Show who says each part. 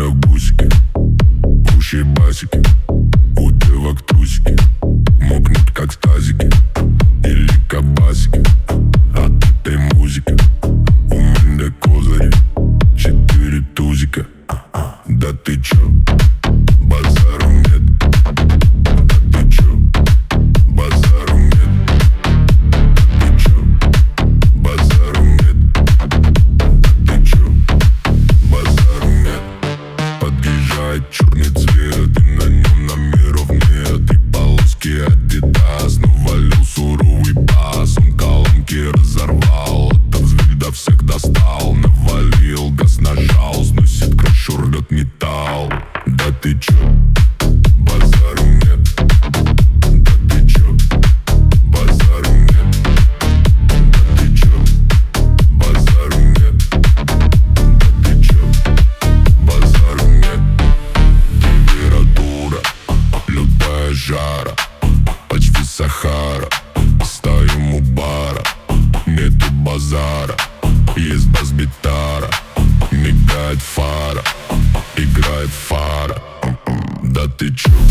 Speaker 1: как бусики, пуще басики. У девок трусики мокнут как тазики или кабасики. От этой музыки у меня козыри 4 тузика. Да ты чё, базару нет? Да ты чё, базару нет? Да ты чё, базару нет? Да ты чё, базару нет? Подъезжает черный цвет, и на нем номеров нет. И полоски Адидас, но валил суровый бас. Он колонки разорвал, от взгляда всех достал. Навалил, газ нажал, сносит крышу, рвет металл. Да ты чё, базару нет? Да ты чё, базару нет? Да ты чё, базару нет? Да ты чё, базару нет? Температура, лютая жара, почти Сахара. Стоим у бара, нету базара. Есть бас-гитара, мигает фара, играет фара. Да ты чё,